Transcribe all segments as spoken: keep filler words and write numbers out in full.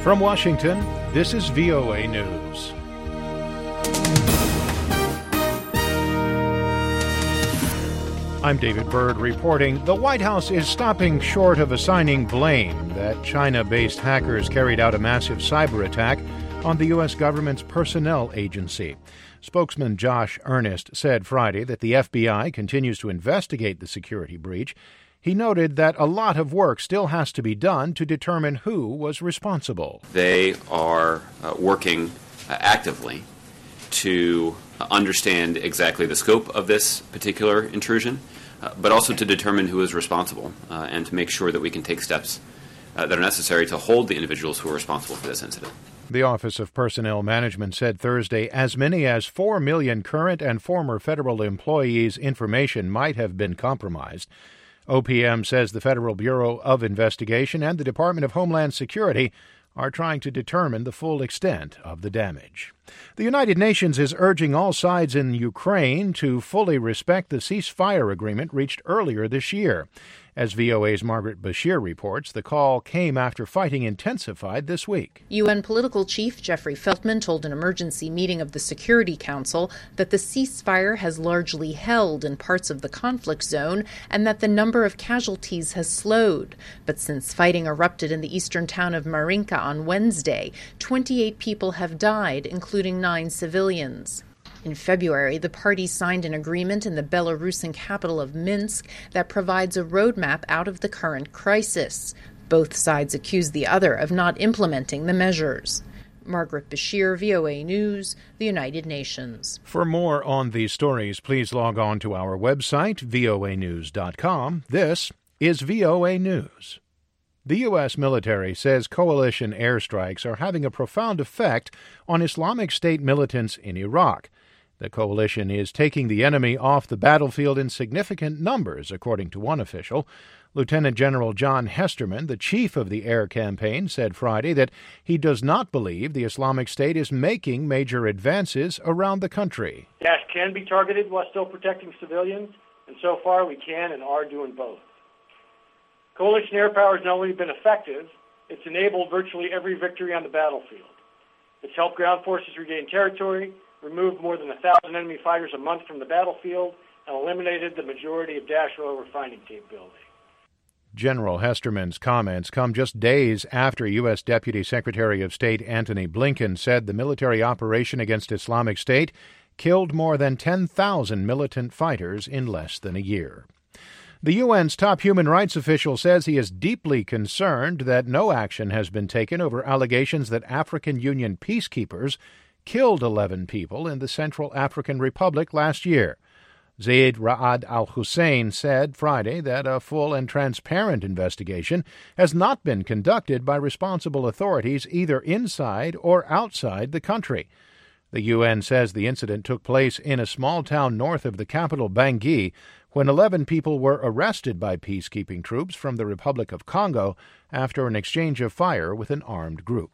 From Washington, this is V O A News. I'm David Byrd reporting the White House is stopping short of assigning blame that China-based hackers carried out a massive cyber attack on the U S government's personnel agency. Spokesman Josh Earnest said Friday that the F B I continues to investigate the security breach. He noted that a lot of work still has to be done to determine who was responsible. They are uh, working uh, actively to understand exactly the scope of this particular intrusion, uh, but also to determine who is responsible uh, and to make sure that we can take steps uh, that are necessary to hold the individuals who are responsible for this incident. The Office of Personnel Management said Thursday as many as four million current and former federal employees' information might have been compromised. O P M says the Federal Bureau of Investigation and the Department of Homeland Security are trying to determine the full extent of the damage. The United Nations is urging all sides in Ukraine to fully respect the ceasefire agreement reached earlier this year. As V O A's Margaret Bashir reports, the call came after fighting intensified this week. U N political chief Jeffrey Feltman told an emergency meeting of the Security Council that the ceasefire has largely held in parts of the conflict zone and that the number of casualties has slowed. But since fighting erupted in the eastern town of Marinka on Wednesday, twenty-eight people have died, including nine civilians. In February, the parties signed an agreement in the Belarusian capital of Minsk that provides a roadmap out of the current crisis. Both sides accuse the other of not implementing the measures. Margaret Bashir, V O A News, the United Nations. For more on these stories, please log on to our website, V O A news dot com. This is V O A News. The U S military says coalition airstrikes are having a profound effect on Islamic State militants in Iraq. The coalition is taking the enemy off the battlefield in significant numbers, according to one official. Lieutenant General John Hesterman, the chief of the air campaign, said Friday that he does not believe the Islamic State is making major advances around the country. Daesh can be targeted while still protecting civilians, and so far we can and are doing both. Coalition air power has not only been effective, it's enabled virtually every victory on the battlefield. It's helped ground forces regain territory, removed more than a thousand enemy fighters a month from the battlefield, and eliminated the majority of Daesh oil refining capability. General Hesterman's comments come just days after U S. Deputy Secretary of State Antony Blinken said the military operation against Islamic State killed more than ten thousand militant fighters in less than a year. The U N's top human rights official says he is deeply concerned that no action has been taken over allegations that African Union peacekeepers killed eleven people in the Central African Republic last year. Zaid Ra'ad al-Hussein said Friday that a full and transparent investigation has not been conducted by responsible authorities either inside or outside the country. The U N says the incident took place in a small town north of the capital, Bangui, when eleven people were arrested by peacekeeping troops from the Republic of Congo after an exchange of fire with an armed group.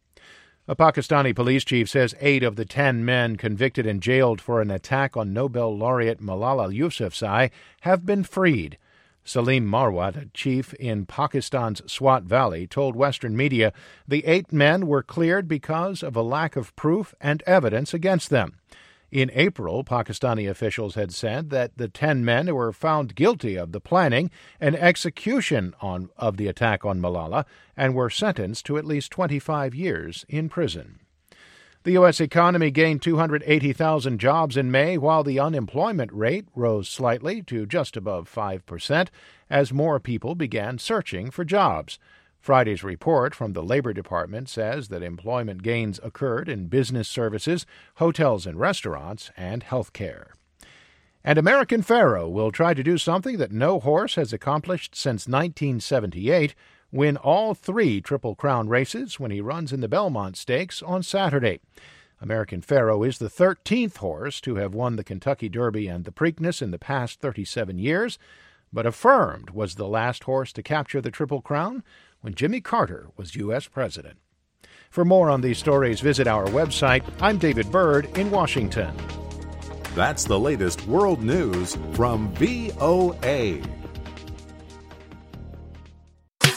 A Pakistani police chief says eight of the ten men convicted and jailed for an attack on Nobel laureate Malala Yousafzai have been freed. Salim Marwat, a chief in Pakistan's Swat Valley, told Western media the eight men were cleared because of a lack of proof and evidence against them. In April, Pakistani officials had said that the ten men were found guilty of the planning and execution on, of the attack on Malala and were sentenced to at least twenty-five years in prison. The U S economy gained two hundred eighty thousand jobs in May, while the unemployment rate rose slightly to just above five percent as more people began searching for jobs. Friday's report from the Labor Department says that employment gains occurred in business services, hotels and restaurants, and health care. And American Pharoah will try to do something that no horse has accomplished since nineteen seventy-eight, win all three Triple Crown races when he runs in the Belmont Stakes on Saturday. American Pharoah is the thirteenth horse to have won the Kentucky Derby and the Preakness in the past thirty-seven years, but Affirmed was the last horse to capture the Triple Crown when Jimmy Carter was U S president. For more on these stories, visit our website. I'm David Byrd in Washington. That's the latest world news from V O A.